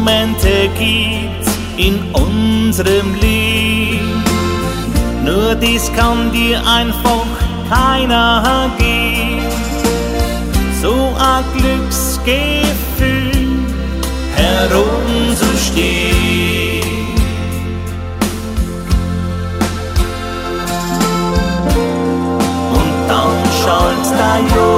Momente gibt's in unserem Leben, nur dies kann dir einfach keiner geben. So ein Glücksgefühl herumzustehen. Und dann schallt dein